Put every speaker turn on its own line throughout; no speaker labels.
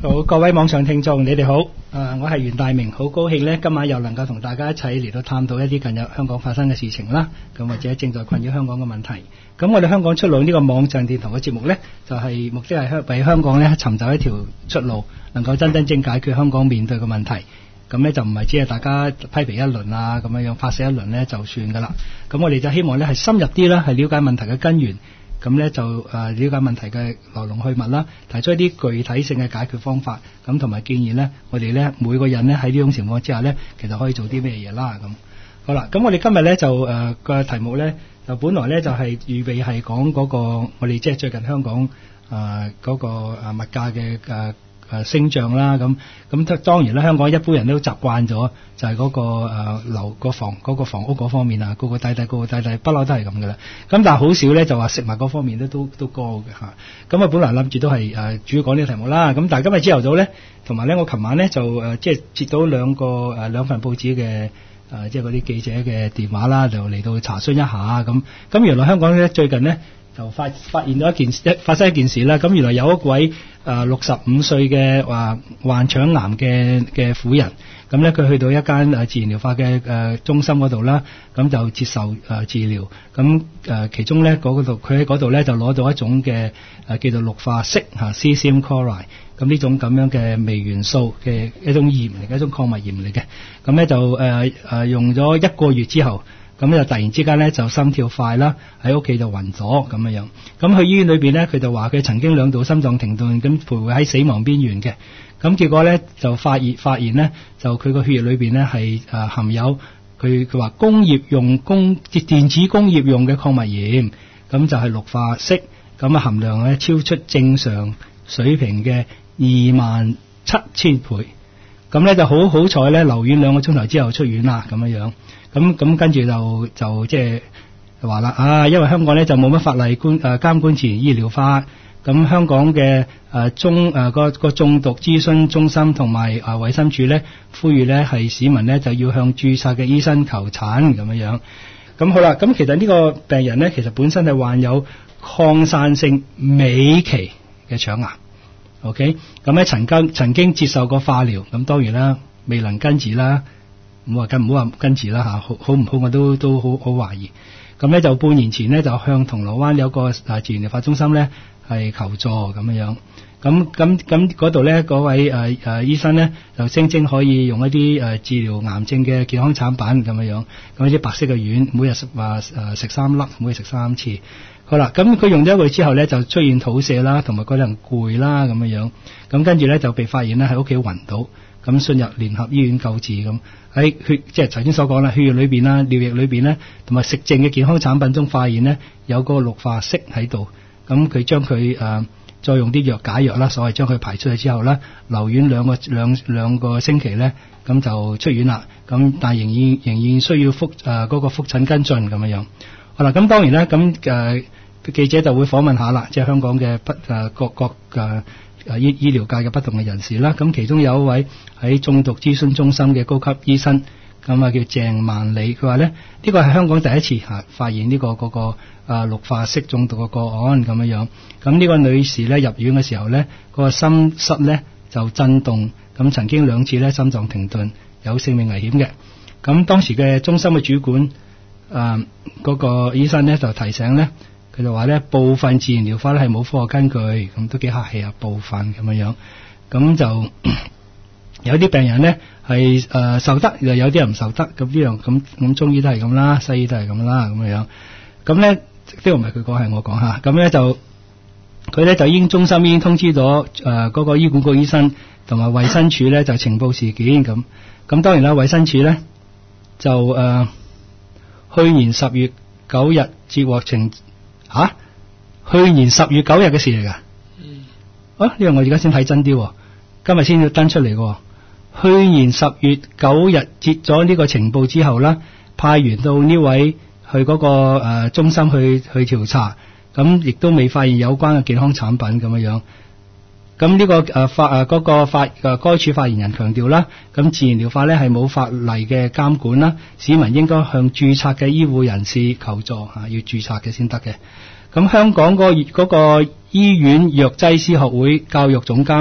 好，各位網上聽眾，你哋好。我係袁大明，好高興呢，今晚又能夠同大家一齊嚟到探討一啲近日香港發生嘅事情啦，咁或者正在困擾香港嘅問題。咁我哋香港出路呢個網上電台嘅節目呢，就係目的係為香港呢尋找一條出路，能夠真正解決香港面對嘅問題。咁呢就唔係只係大家批評一輪啊，咁樣發泄一輪呢就算噶啦。咁我哋就希望呢係深入啲啦，係了解問題嘅根源。咁呢就了解問題嘅來龍去脈啦，提出一啲具體性嘅解決方法，咁同埋建議呢，我哋呢每個人呢喺呢種情況之下呢，其實可以做啲咩嘢啦咁。好啦，咁我哋今日呢就個題目呢，就本來呢就係預備係講嗰個我哋即係最近香港嗰個物價嘅升漲啦，咁當然啦，香港一般人都習慣咗就係嗰個樓個房屋嗰方面啊，高低低，不嬲都係咁噶啦。咁但係好少咧就話食物嗰方面都高嘅嚇。咁啊本來諗住都係主要講呢個題目啦。咁但係今日朝頭早咧，同埋咧我琴晚咧就即係接到兩份報紙嘅即係嗰啲記者嘅電話啦，就嚟到查詢一下咁。原來香港咧最近咧就發現咗發生一件事啦。咁原來有一位65歲嘅患腸癌嘅婦人，咁咧佢去到一間自然療法嘅中心嗰度啦，咁就接受治療。咁其中咧佢喺嗰度咧就攞到一種嘅叫做氯化銫cesium chloride，咁呢種咁樣嘅微元素嘅一種鹽嚟嘅，一種礦物鹽嚟嘅。咁咧就用咗1個月之後，咁就突然之間咧就心跳快啦，喺屋企就暈咗咁樣。咁去醫院裏邊咧，佢就話佢曾經2度心臟停頓，咁徘徊喺死亡邊緣嘅。咁結果咧就發現咧，就佢個血液裏邊咧係含有佢話電子工業用嘅礦物鹽，咁就係氯化銫，咁含量咧超出正常水平嘅27000倍。咁咧就好彩咧，留院2個鐘頭之後出院啦咁樣。咁跟住就即係話啦，因為香港咧就冇乜法例監管自然醫療法，咁香港嘅個中毒諮詢中心同埋衛生署咧呼籲咧係市民咧就要向註冊嘅醫生求診咁樣。咁好啦，咁其實呢個病人咧其實本身係患有擴散性尾期嘅腸癌 ，OK， 咁咧曾經接受過化療，咁當然啦未能根治啦。唔好話根治啦嚇，好唔好我都好懷疑。咁咧就半年前咧就向銅鑼灣有個自然療法中心咧係求助咁樣。咁嗰度咧嗰位醫生咧就聲稱可以用一啲治療癌症嘅健康產品咁樣。咁啲白色嘅丸，每日食3粒，每日食3次。好啦，咁佢用咗1個月之後咧就出現肚瀉啦，同埋個人攰啦咁樣。咁跟住咧就被發現咧喺屋企暈倒。咁進入聯合醫院救治，咁喺即係頭先所講啦，血液裏邊啦、尿液裏邊咧，同埋食剩嘅健康產品中發現咧有個氯化銫喺度，咁佢將佢再用啲解藥啦，所謂將佢排出去之後咧，留院兩個星期咧，咁就出院啦。咁但係仍然需要嗰個覆診跟進咁樣。好啦，咁當然啦，咁記者就會訪問下啦，即係香港嘅各醫療界嘅不同嘅人士啦。咁其中有一位喺中毒諮詢中心嘅高級醫生，咁叫鄭萬里，佢話咧呢個係香港第一次發現呢個氯化銫中毒嘅個案咁樣。咁呢個女士咧入院嘅時候咧，個心室咧就震動，咁曾經2次咧心臟停頓，有性命危險嘅。咁當時嘅中心嘅主管嗰個醫生咧就提醒咧。佢就話咧，部分自然療法咧係冇科學根據，咁都幾客氣啊，部分咁樣。咁就有啲病人咧係受得，又有啲人唔受得，咁呢樣咁中醫都係咁啦，西醫都係咁啦，咁樣。咁咧呢個唔係佢講，係我講嚇。咁咧就佢咧就中心已經通知咗嗰個醫管局醫生同埋衛生署咧就呈報事件咁。咁當然啦，衛生署咧就去年10月9日接獲去年10月9日嘅事嚟噶。呢個我而家先睇真啲，今日先要登出嚟嘅。去年10月9日接咗呢個情報之後啦，派員到呢位去嗰個中心去調查，咁亦都未發現有關嘅健康產品咁樣。咁呢個該處發言人強調啦，咁自然療法咧係冇法例嘅監管啦，市民應該向註冊嘅醫護人士求助要註冊嘅先得嘅。咁香港嗰個醫院藥劑師學會教育總監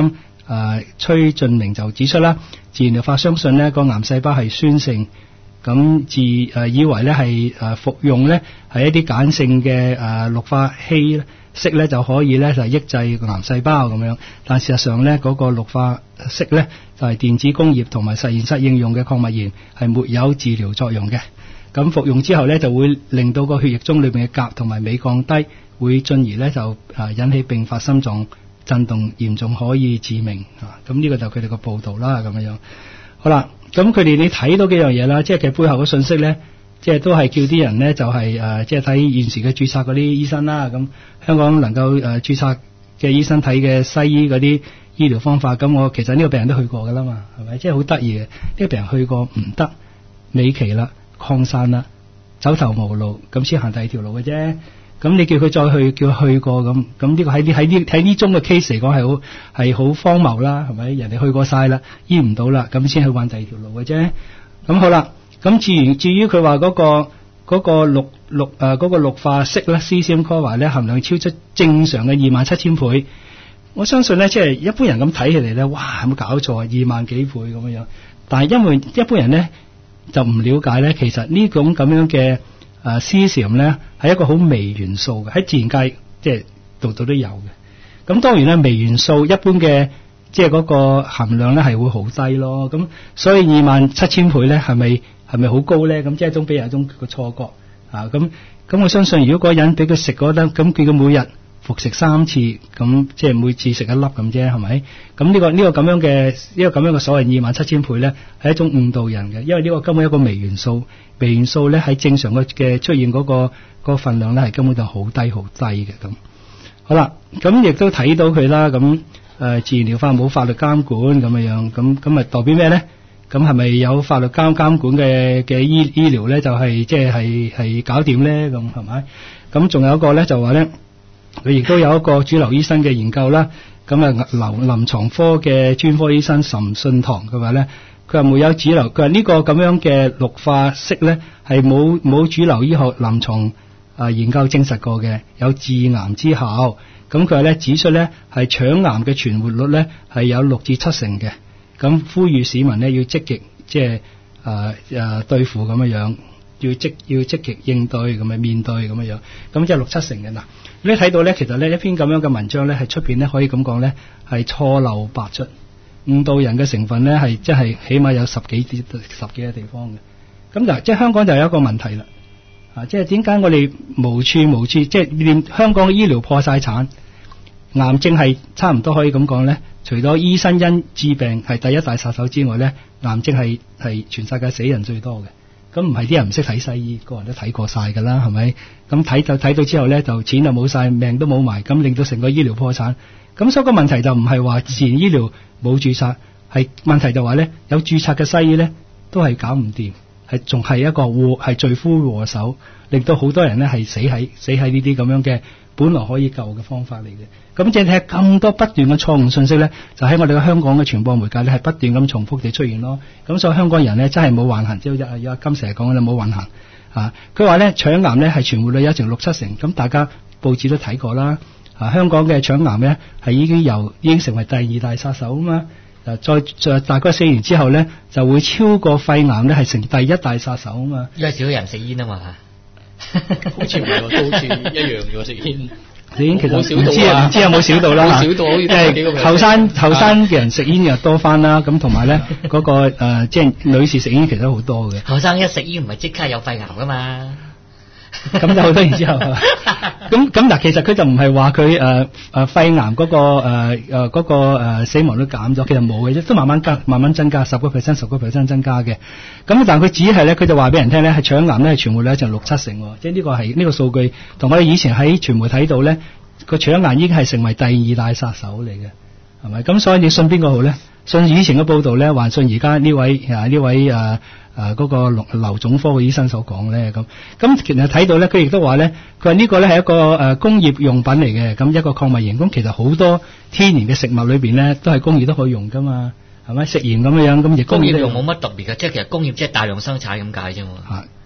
崔俊明就指出啦，自然療法相信呢個癌細胞係酸性，咁以為咧係服用咧係一啲鹼性嘅氯化硒式咧就可以咧就抑制癌細胞咁樣，但事實上咧嗰個氯化硒咧就係電子工業同埋實驗室應用嘅礦物鹽，係沒有治療作用嘅。咁服用之後咧就會令到個血液中裏邊嘅鉀同埋鎂降低，會進而咧就引起併發心臟震動，嚴重可以致命啊！咁呢個就佢哋個報道啦，咁樣。好啦，咁佢哋你睇到幾樣嘢啦，即係其實背後嘅信息咧，即係都係叫啲人咧就係即係睇現時嘅註冊嗰啲醫生啦。咁香港能夠註冊嘅醫生睇嘅西醫嗰啲醫療方法，咁我其實呢個病人都去過噶啦嘛，係咪？即係好得意嘅，呢個病人去過唔得，尾期啦，擴散啦，走投無路，咁先行第二條路嘅啫。咁你叫佢再去，叫佢去過咁呢個喺呢宗嘅 case 嚟講係好荒謬啦，係咪？人哋去過晒啦，醫唔到啦，咁先去揾第二條路嘅啫。咁好啦，咁至於佢話嗰個氯化硒咧 ，cesium chloride 咧含量超出正常嘅27,000倍。我相信咧，即係一般人咁睇起嚟咧，哇，有冇搞錯啊？2萬幾倍咁樣。但係因為一般人咧就唔了解咧，其實呢種咁樣嘅cesium 咧係一個好微元素嘅，喺自然界即係度度都有嘅。咁當然咧，微元素一般嘅即係嗰個含量咧係會好低咯。咁所以27,000倍咧係咪好高咧？咁即係一種俾人一種個錯覺啊。咁我相信，如果嗰個人俾佢食嗰粒，咁佢每日服食3次，咁即係每次食一粒咁啫，係咪？咁呢個咁樣嘅所謂27,000倍咧，係一種誤導人嘅，因為呢個根本一個微元素，微元素咧喺正常嘅出現嗰個份量咧係根本就好低嘅咁。好啦，咁亦都睇到佢啦，咁自然療法冇法律監管咁樣，咁咪代表咩咧？咁係咪有法律監管嘅醫療咧就係即係搞掂咧？咁係咪？咁仲有一個咧就話咧。佢亦都有一個主流醫生嘅研究啦，咁臨床科嘅專科醫生岑信堂佢話咧，佢話沒有主流，佢話呢個咁樣嘅氯化硒咧係冇主流醫學臨床研究證實過嘅，有致癌之效。咁佢話咧指出咧係腸癌嘅存活率咧係有6至7成嘅，咁呼籲市民咧要積極即係對付咁樣。要積極應對咁樣面對咁樣，咁即係6、7成嘅嗱。你睇到咧，其實咧一篇咁樣嘅文章咧，係出邊咧可以咁講咧，係錯漏百出，誤導人嘅成分咧係即係起碼有十幾個地方嘅。咁嗱，即係香港就有一個問題啦，即係點解我哋無處，即係連香港嘅醫療破晒產，癌症係差唔多可以咁講咧，除咗醫生因致病係第一大殺手之外咧，癌症係全世界死人最多嘅。咁唔係啲人唔識睇西醫，個人都睇過晒㗎啦，係咪？咁睇到之後咧，就錢就冇晒，命都冇埋，咁令到成個醫療破產。咁所以個問題就唔係話自然醫療冇註冊，係問題就話咧有註冊嘅西醫咧都係搞唔掂，係仲係一個係罪魁禍首，令到好多人咧係死喺呢啲咁樣嘅本來可以救嘅方法嚟嘅。咁正係咁多不斷嘅錯誤信息咧，就喺我哋嘅香港嘅傳播媒介咧係不斷咁重複地出現咯。咁所以香港人咧真係冇運行，即係阿金成日講嘅冇運行啊。佢話咧腸癌咧係存活率有成6、7成，咁大家報紙都睇過啦。香港嘅腸癌咧係已經成為第2大殺手啊嘛。再大概4年之後咧就會超過肺癌咧係成第1大殺手啊嘛。
因為少人食煙啊嘛。
好似唔係喎，都好似一樣嘅食煙。
食煙其實唔知有冇少到啦，
少到好似幾個
後生嘅人食煙又多翻啦，咁同埋咧嗰個即係女士食煙其實都好多嘅。
後生一食煙唔係即刻有肺癌噶嘛？
咁就好多年之後，咁嗱，其實佢就唔係話佢肺癌嗰個死亡率減咗，其實冇嘅啫，都慢慢增加10% 增加嘅。咁但係佢只係咧，佢就話俾人聽咧，係腸癌咧係存活率就6、7成，即係呢個係呢個數據，同我哋以前喺傳媒睇到咧，個腸癌已經係成為第2大殺手嚟嘅，係咪？咁所以你信邊個好咧？信以前嘅報道咧，還信而家呢位嗰個瘤總科嘅醫生所講咧，咁其實睇到咧，佢亦都話咧，佢話呢個咧係一個工業用品嚟嘅，咁一個礦物鹽，咁其實好多天然嘅食物裏邊咧，都係工業都可以用噶嘛，係咪？食鹽咁樣，咁亦
工業用冇乜特別嘅，即係其實工業即係大量生產咁解啫嘛。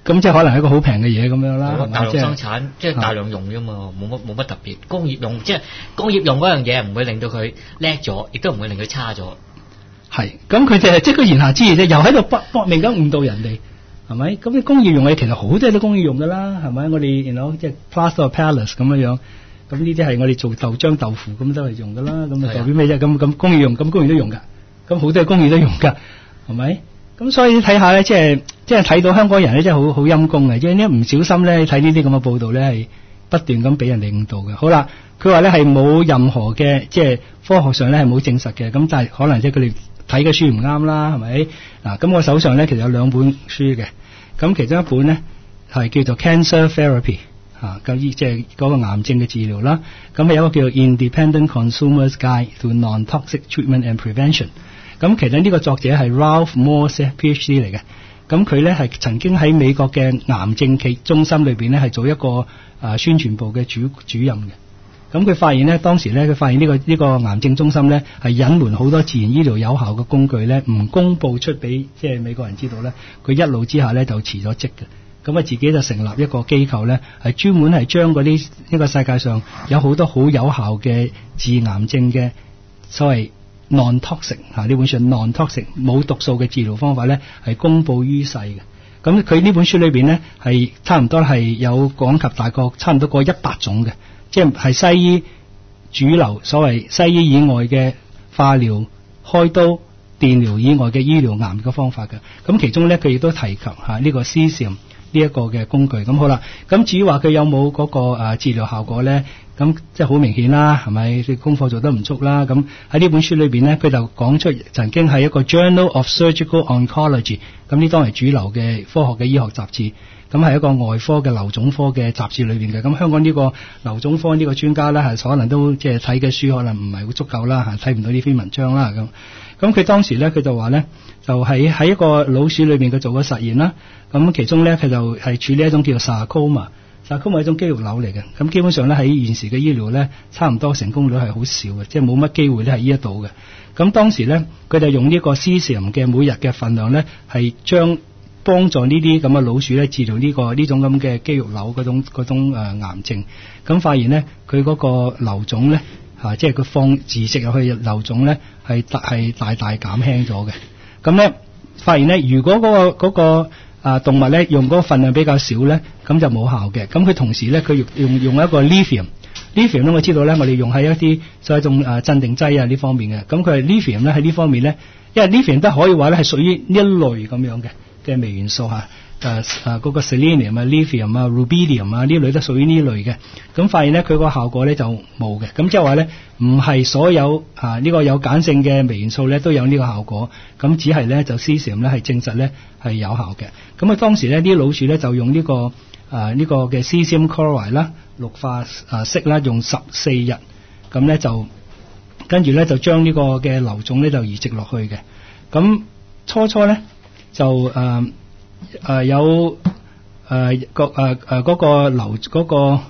咁即係可能係一個好平嘅嘢咁樣啦，係咪
大量
即係
生產，即係大量用啫嘛，冇乜特別。工業用即係工業用嗰樣嘢唔會令到佢叻咗，亦都唔會令佢差咗。
係，咁佢哋係即係個言下之意啫，又喺度搏命咁誤導人哋，係咪？咁你工業用嘅其實好多都工業用噶啦，係咪？我哋即係 plaster of Paris 咁樣，咁呢啲係我哋做豆漿豆腐咁都係用噶啦，咁啊代表咩啫？咁工業用，咁工業都用噶，咁好多工業都用噶，係咪？咁所以睇下咧，即係睇到香港人咧，真係好陰功嘅，即係呢唔小心咧睇呢啲咁嘅報道咧，係不斷咁俾人哋誤導嘅。好啦，佢話咧係冇任何嘅即係科學上咧係冇證實嘅，咁但係可能即係佢哋睇嘅書唔啱啦，係咪？嗱，咁我手上咧其實有兩本書嘅，咁其中一本咧係叫做 Cancer Therapy 咁即係嗰個癌症嘅治療啦，咁係有一個叫做 Independent Consumer's Guide to Non-Toxic Treatment and Prevention。咁其實呢個作者係 Ralph Morse PhD 嚟嘅，咁佢咧係曾經喺美國嘅癌症中心裏邊咧係做一個宣傳部嘅主任嘅。咁佢發現咧，當時咧佢發現呢個癌症中心咧係隱瞞好多自然醫療有效嘅工具咧，唔公佈出俾即係美國人知道咧，佢一怒之下咧就辭咗職嘅。咁啊自己就成立一個機構咧，係專門係將嗰啲呢個世界上有好多好有效嘅治癌症嘅所謂non-toxic 呢本書 non-toxic 冇毒素嘅治療方法咧係公佈於世嘅。咁佢呢本書裏邊咧係差唔多係有講及大概差唔多過100種嘅，即係西醫主流所謂西醫以外嘅化療、開刀、電療以外嘅醫療癌嘅方法嘅。咁其中咧佢亦都提及呢個 cesium 呢一個嘅工具。咁好啦，咁至於話佢有冇嗰個治療效果咧？咁即係好明顯啦，係咪？佢功課做得唔足啦。咁喺呢本書裏邊咧，佢就講出曾經係一個 Journal of Surgical Oncology， 咁呢當係主流嘅科學嘅醫學雜誌，咁係一個外科嘅瘤腫科嘅雜誌裏邊嘅。咁香港呢個瘤腫科呢個專家咧，係可能都即係睇嘅書可能唔係好足夠啦，睇唔到呢篇文章啦。咁佢當時咧，佢就話咧，就喺一個老鼠裏邊佢做個實驗啦。咁其中咧，佢就係處理一種叫做 sarcoma 係一種肌肉瘤嚟嘅。咁基本上咧喺現時嘅醫療咧，差唔多成功率係好少嘅，即係冇乜機會咧係醫得到嘅。咁當時咧，佢就用呢個 cesium 嘅每日嘅份量咧，係將幫助呢啲咁嘅老鼠咧治療呢種咁嘅肌肉瘤嗰種癌症。咁發現咧，佢嗰個瘤腫咧即係佢放自食入去瘤腫咧係大大減輕咗嘅。咁咧發現咧，如果嗰個動物咧用嗰個份量比較少咧，咁就冇效嘅。咁佢同時咧，佢用一個 lithium 咧，我知道咧，我哋用喺一啲所謂一種鎮定劑呢方面嘅。咁佢係 lithium 咧喺呢方面咧，因為 lithium 都可以話咧係屬於呢一類咁樣嘅微元素嗰個 selenium lithium rubidium 呢類都屬於呢類嘅。咁發現咧佢個效果咧就冇嘅。咁即係話咧唔係所有呢個有鹼性嘅微元素咧都有呢個效果。咁只係咧就 cesium 咧係證實咧係有效嘅。咁當時咧啲老鼠咧就用呢個嘅 cesium chloride 啦，氯化銫啦，用14日。咁咧就跟住咧就將呢個嘅瘤腫咧就移植落去嘅。咁初咧就有嗰個瘤嗰個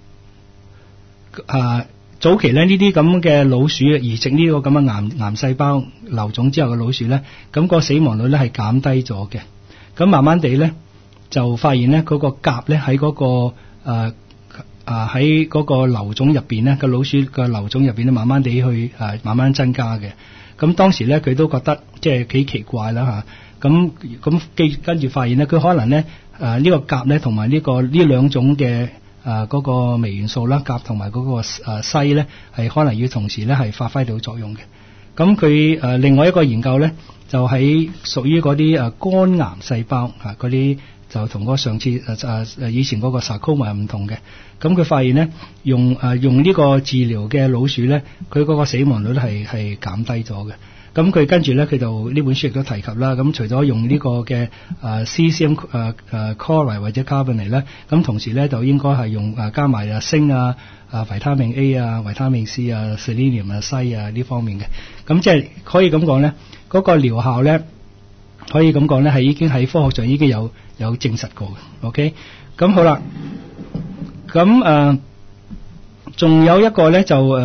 早期咧呢啲咁嘅老鼠移植呢個咁嘅癌細胞瘤腫之後嘅老鼠咧，咁個死亡率咧係減低咗嘅。咁慢慢地咧就發現咧嗰個鉀咧喺嗰個喺嗰個瘤腫入邊咧個老鼠嘅瘤腫入邊咧慢慢地去慢慢增加嘅。咁當時咧佢都覺得即係幾奇怪啦嚇。咁跟住發現咧，佢可能咧呢個鉀咧同埋呢兩種嘅嗰個微元素啦，鉀同埋嗰個硒咧係可能要同時咧係發揮到作用嘅。咁佢另外一個研究咧就喺屬於嗰啲肝癌細胞嗰啲就同嗰上次以前嗰個 sarcoma 唔同嘅。咁佢發現咧用呢個治療嘅老鼠咧，佢嗰個死亡率係減低咗嘅。咁佢跟住咧，佢就呢本書亦都提及啦。咁除咗用呢個嘅cesium chloride 或者 carbonate 咧，咁同時咧就應該係用加埋鋅維他命 A 維他命 C selenium 硒呢方面嘅。咁即係可以咁講咧，嗰個療效咧可以咁講咧係已經喺科學上已經有證實過嘅。OK， 咁好啦，咁仲有一個咧就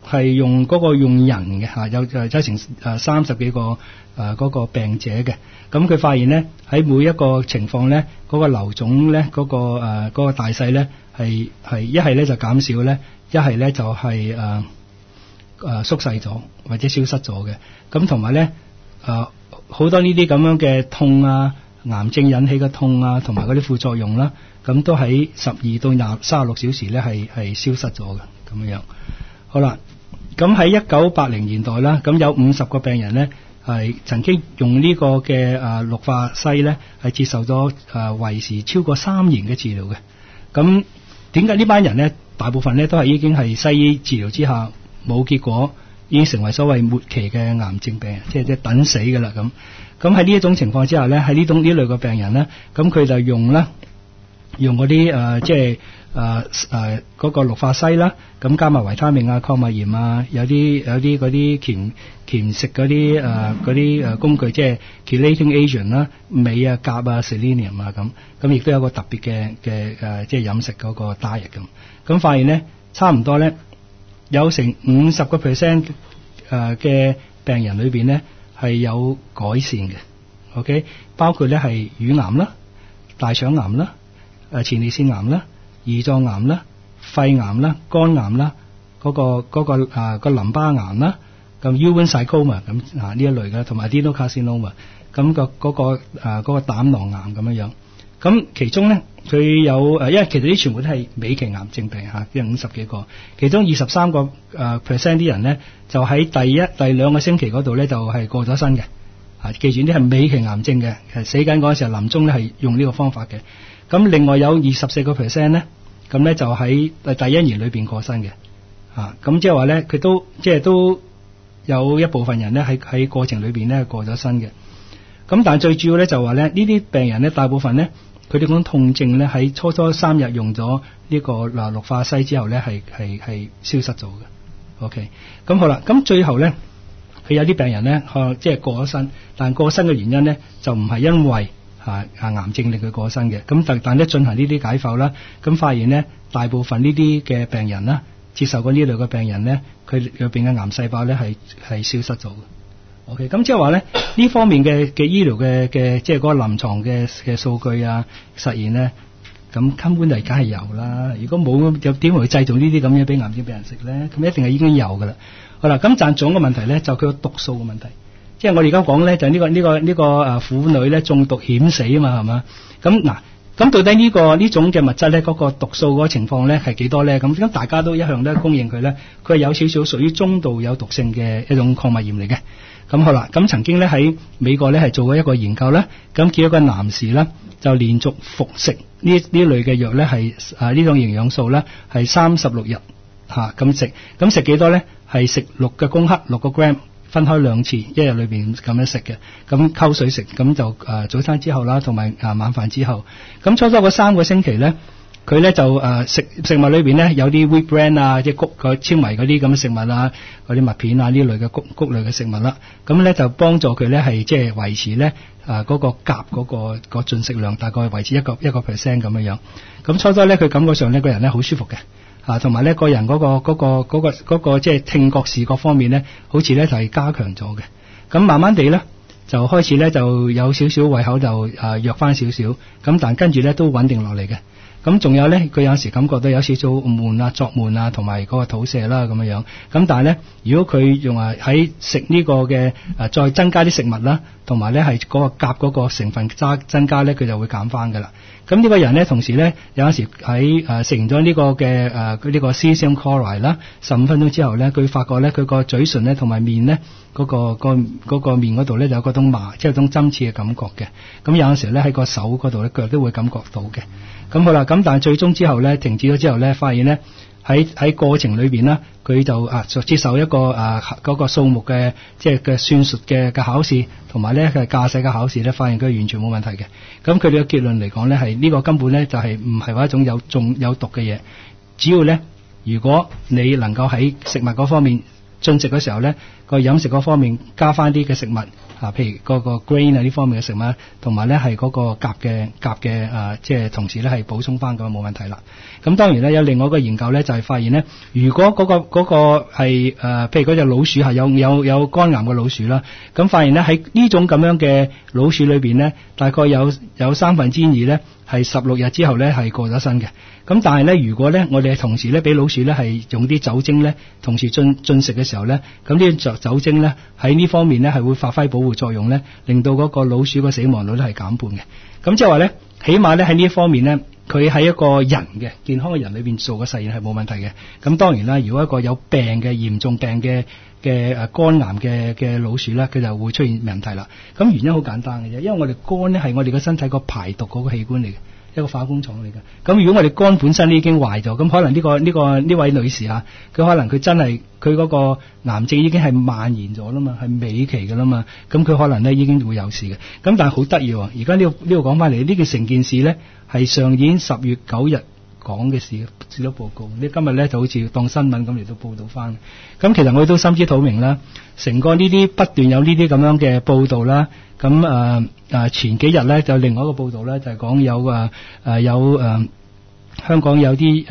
係用用人嘅嚇，有成30幾個嗰個病者嘅。咁佢發現咧喺每一個情況咧，嗰個瘤腫咧嗰個大細咧係一係咧就減少咧，一係咧就係縮細咗或者消失咗嘅。咁同埋咧好多呢啲咁樣嘅痛啊，癌症引起嘅痛啊，同埋嗰啲副作用啦，咁都喺12到36小時咧係消失咗嘅咁樣。好啦，咁喺1980年代啦，咁有50個病人咧係曾經用呢個嘅氯化硒咧係接受咗維持超過3年嘅治療嘅。咁點解呢班人咧大部分咧都係已經係西醫治療之下冇結果，已經成為所謂末期嘅癌症病人，即係等死㗎啦咁。咁喺呢一種情況之下咧，喺呢類嘅病人咧，咁佢就用嗰啲即係嗰個氯化硒啦，咁加埋維他命啊、礦物鹽啊，有啲嗰啲鉗食嗰啲工具，即係 chelating agent 啦、鎂啊、鉀啊、selenium 啊咁亦都有個特別嘅即係飲食嗰個 diet 咁發現咧，差唔多咧有成50% 嘅病人裏邊咧係有改善嘅 ，OK， 包括咧係乳癌啦、大腸癌啦、前列腺癌啦、胰臟癌啦、肺癌啦、肝癌啦、個淋巴癌啦，咁 Ewing sarcoma 咁呢一類嘅，同埋 adenocarcinoma 咁個膽囊癌咁樣。咁其中咧佢有因為其實啲全部都係尾期癌症病嚇，有50幾個，其中23%啲人咧就喺第2個星期嗰度咧就係過咗身嘅。記住呢係尾期癌症嘅，係死緊嗰陣時候臨終咧係用呢個方法嘅。咁另外有24% 咧，咁咧就喺第1年裏邊過身嘅。咁即係話咧，佢都有一部分人咧喺過程裏邊咧過咗身嘅。咁但係最主要咧就話咧，呢啲病人咧大部分咧，佢哋講痛症咧喺初3日用咗呢個氯化硒之後咧係消失咗嘅。OK， 咁好啦，咁最後咧佢有啲病人咧即係過咗身，但過身嘅原因咧就唔係因為癌症令佢過身嘅。咁但咧進行呢啲解剖啦，咁發現咧大部分呢啲嘅病人啦，接受過呢類嘅病人咧，佢入邊嘅癌細胞咧係消失咗嘅。OK， 咁即係話咧呢方面嘅醫療嘅即係嗰個臨床嘅數據啊實驗咧，咁根本就梗係有啦。如果冇又點會製造呢啲咁嘢俾癌症病人食咧？咁一定係已經有噶啦。好啦，咁但總嘅問題咧就佢個毒素嘅問題，即係我哋而家講咧就呢個婦女咧中毒險死啊嘛，係嘛？咁到底呢種嘅物質咧嗰個毒素嗰個情況咧係幾多咧？咁大家都一向都公認佢咧，佢係有少少屬於中度有毒性嘅一種礦物鹽嚟嘅。咁好啦，咁曾經咧喺美國咧係做過一個研究啦，咁叫一個男士咧就連續服食呢類嘅藥咧係呢種營養素咧係36日咁食幾多咧？係食6個公克6個 gram， 分開2次，一日裏邊咁樣食嘅，咁溝水食，咁就早餐之後啦，同埋晚飯之後，咁初嗰3個星期咧。佢咧就食物裏邊咧有啲 wheat bran 啊，即係穀個纖維嗰啲咁嘅食物啊，嗰啲麥片啊呢類嘅穀類嘅食物啦，咁咧就幫助佢咧係即係維持咧嗰個鉀嗰個進食量大概維持一個 percent 咁樣。咁初咧佢感覺上呢個人咧好舒服嘅，同埋咧個人嗰個即係聽覺視覺方面咧，好似咧就係加強咗嘅。咁慢慢地咧就開始咧就有少少胃口就弱翻少少，咁但跟住咧都穩定落嚟嘅。咁仲有咧，佢有時感覺到有少少悶啊、作悶啊，同埋嗰個肚瀉啦咁樣。咁但係咧，如果佢用喺食呢個嘅再增加啲食物啦，同埋咧係嗰個鉀嗰個成分增加咧，佢就會減翻噶啦。咁呢個人咧，同時咧有陣時喺食完咗呢個嘅呢個 cesium chloride 啦，15分鐘之後咧，佢發覺咧佢個嘴唇咧同埋面咧嗰個面嗰度咧就有嗰種麻，即係種針刺嘅感覺嘅。咁有陣時咧喺個手嗰度咧腳都會感覺到嘅。咁好啦，咁但係最終之後咧停止咗之後咧，發現咧喺過程裏邊咧，佢就接受一個嗰個數目嘅即係嘅算術嘅考試，同埋咧佢駕駛嘅考試咧，發現佢完全冇問題嘅。咁佢哋嘅結論嚟講咧，係呢個根本咧就係唔係話一種有毒嘅嘢，只要咧如果你能夠喺食物嗰方面進食嘅時候咧，嗰個飲食嗰方面加翻啲嘅食物譬如嗰個 grain 呢方面嘅食物，同埋咧係嗰個鉀嘅即係同時咧係補充翻咁冇問題啦。咁當然咧有另外一個研究咧就係發現咧，如果嗰個係譬如嗰隻老鼠係有肝癌嘅老鼠啦，咁發現咧喺呢種咁樣嘅老鼠裏邊咧，大概有2/3咧係16日之後咧係過咗身嘅。咁但係咧，如果咧我哋同時咧俾老鼠咧係用啲酒精咧，同時進食嘅時候咧，咁呢啲酒精咧喺呢方面咧係會發揮保護作用咧，令到嗰個老鼠嘅死亡率咧係減半嘅。咁即係話咧，起碼咧喺呢一方面咧，佢喺一個人嘅健康嘅人裏邊做個實驗係冇問題嘅。咁當然啦，如果一個有病嘅嚴重病嘅肝癌嘅老鼠咧，佢就會出現問題啦。咁原因好簡單嘅啫，因為我哋肝咧係我哋個身體個排毒嗰個器官嚟嘅。一個化工廠嚟嘅，咁如果我哋肝本身已經壞咗，咁可能呢位女士佢可能佢真係佢嗰個癌症已經係蔓延咗啦嘛，係尾期㗎啦嘛，咁佢可能咧已經會有事嘅。咁但係好得意喎，而家呢度講翻嚟，呢個成件事咧係上年10月9日講嘅事，資料報告。你今日咧就好似當新聞咁嚟到報導翻。咁其實我哋都心知肚明啦，成個呢啲不斷有呢啲咁樣嘅報導啦。咁前幾日咧就另外一個報導咧就係講有香港有啲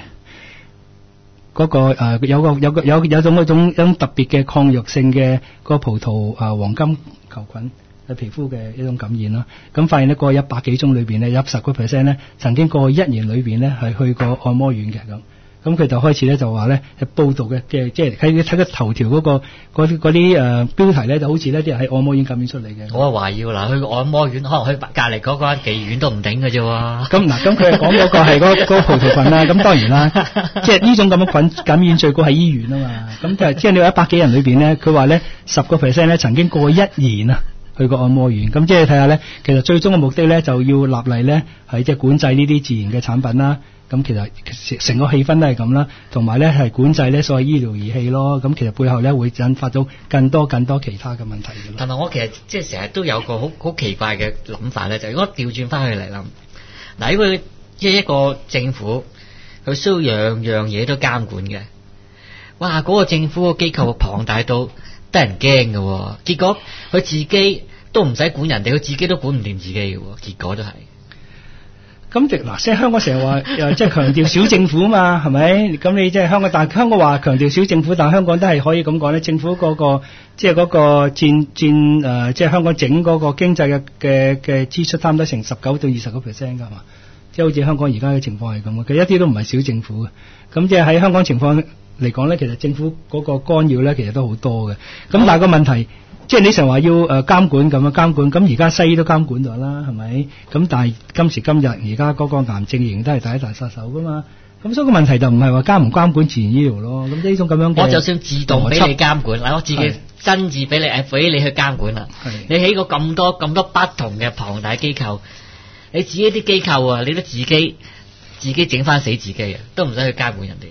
嗰個有種特別嘅抗藥性嘅個葡萄黃金球菌嘅皮膚嘅一種感染啦。咁發現咧過去100幾宗裏邊咧有10% 咧曾經過去1年裏邊咧係去過按摩院嘅咁。咁佢就開始咧就話咧報導嘅即係睇個頭條嗰啲標題咧就好似呢啲人喺按摩院感染出嚟嘅。我
懷疑嗱，去個按摩院可能去隔離嗰間妓院都唔頂嘅啫喎。
咁佢係講嗰個係嗰個葡萄菌啦。咁當然啦，即係呢種咁嘅菌感染最高喺醫院啊嘛。咁就即係你話100幾人裏邊咧，佢話咧10% 咧曾經過去1年啊去過按摩院。咁即係睇下咧，其實最終嘅目的咧就要立例咧係即係管制呢啲自然嘅產品啦。咁其實成個氣氛都係咁啦，同埋咧係管制咧所謂醫療儀器咯。咁其實背後咧會引發到更多其他嘅問題嘅。
但係我其實即係成日都有個好奇怪嘅諗法咧，就係如果調轉翻去嚟諗，嗱，因為即係一個政府佢需要樣嘢都監管嘅，哇！嗰個政府個機構龐大到得人驚嘅，結果佢自己都唔使管人哋，佢自己都管唔掂自己嘅，結果都係。
咁嗱，即係香港成日話即係強調小政府啊嘛，係咪？咁你即係香港，但係香港話強調小政府，但係香港都係可以咁講咧。政府嗰個即係嗰個佔即係香港整嗰個經濟嘅支出，差唔多成19到20%㗎嘛。即係好似香港而家嘅情況係咁嘅，佢一啲都唔係小政府嘅。咁即係喺香港情況嚟講咧，其實政府嗰個干擾咧，其實都好多嘅。咁但係個問題。即係你成日話要監管咁樣監管，咁而家西醫都監管咗啦，係咪？咁但係今時今日而家嗰個癌症仍然都係第一大殺手噶嘛。咁所以個問題就唔係話監唔監管自然醫療咯。咁呢種咁樣嘅，
我就算自動俾你監管，嗱，我自己親自俾你去監管啦。你起過咁多不同嘅龐大機構，你自己啲機構啊，你都自己整翻死自己啊，都唔使去監管人哋。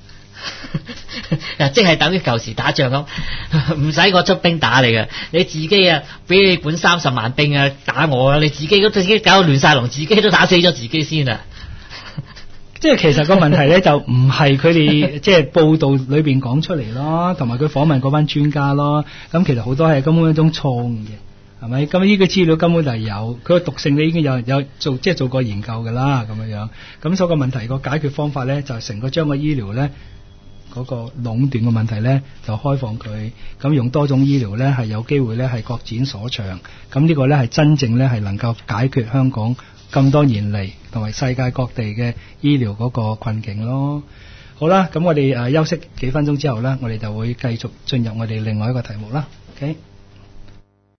即係等於舊時打仗咁，唔使我出兵打你嘅，你自己啊俾你本30萬兵啊打我啊，你自己搞到亂晒龍，自己都打死咗自己先啊！
即係其實個問題咧就唔係佢哋即係報道裏邊講出嚟咯，同埋佢訪問嗰班專家咯。咁其實好多係根本一種錯誤嘅，係咪？咁呢個資料根本就係有，佢個毒性你已經有做過研究噶啦，咁樣。咁所以個問題個解決方法咧就係成個將個醫療咧。嗰個壟斷嘅問題咧，就開放佢，咁用多種醫療咧，係有機會咧係各展所長。咁呢個咧係真正咧係能夠解決香港咁多年嚟同埋世界各地嘅醫療嗰個困境咯。好啦，咁我哋休息幾分鐘之後咧，我哋就會繼續進入我哋另外一個題目啦。OK。